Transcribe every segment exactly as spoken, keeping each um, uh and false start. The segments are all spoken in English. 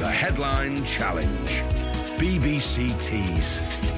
The Headline Challenge. B B C Tees.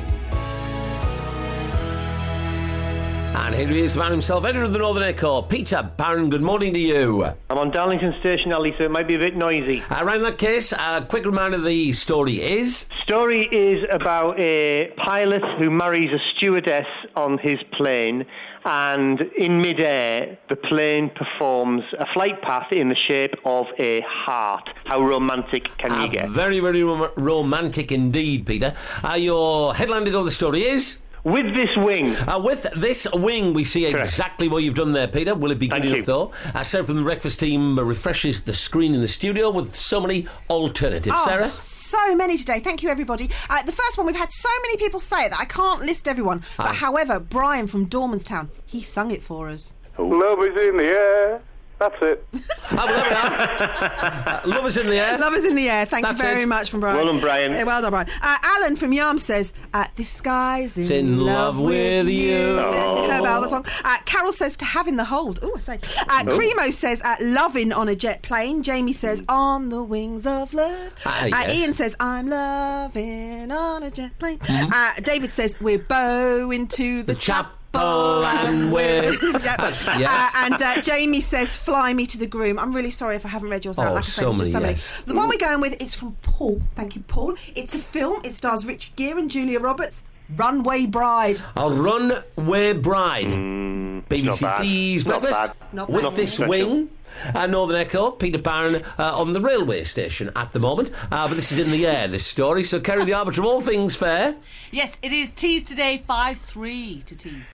And here he is, the man himself, editor of the Northern Echo, Peter Barron. Good morning to you. I'm on Darlington Station, Ali, so it might be a bit noisy. Around that case, a quick reminder, the story is... Story is about a pilot who marries a stewardess on his plane, and in midair, the plane performs a flight path in the shape of a heart. How romantic can uh, you get? Very, very rom- romantic indeed, Peter. Uh, your headline to go with the story is... With this wing. Uh, with this wing, we see Correct. exactly what you've done there, Peter. Will it be good Thank enough, you. though? Uh, Sarah from the Breakfast team refreshes the screen in the studio with so many alternatives. Oh, Sarah? So many today. Thank you, everybody. Uh, the first one, we've had so many people say it that I can't list everyone. But Ah. however, Brian from Dormanstown, he sung it for us. Love is in the air. That's it. Oh, well, there we are. Uh, love is in the air. Love is in the air. Thank That's you very it. much from Brian. Well done, Brian. Uh, well done, Brian. Uh, Alan from Yarm says, uh, this sky's in, It's in love with you. Oh. Heard about the song. Uh, Carol says, to have in the hold. Oh, I say. Uh, Oh. Cremo says, uh, loving on a jet plane. Jamie says, on the wings of love. Ah, uh, yes. Ian says, I'm loving on a jet plane. Mm-hmm. Uh, David says, we're bowing to the, The chapel and we're... Yep. Yes. uh, and uh, Jamie says, fly me to the groom. I'm really sorry if I haven't read yours out. Oh, Like I said, so it's just many, so yes. The one we're going with is from Paul. Thank you, Paul. It's a film. It stars Richard Gere and Julia Roberts. Runway Bride. A runway bride. B B not C bad. D's Not breakfast bad. Not with bad. this Special. wing. Uh, Northern Echo, Peter Barron uh, on the railway station at the moment. Uh, but this is in the air, this story. So, Kerry, the arbiter of all things fair. Yes, it is Tees today, five three to Tees.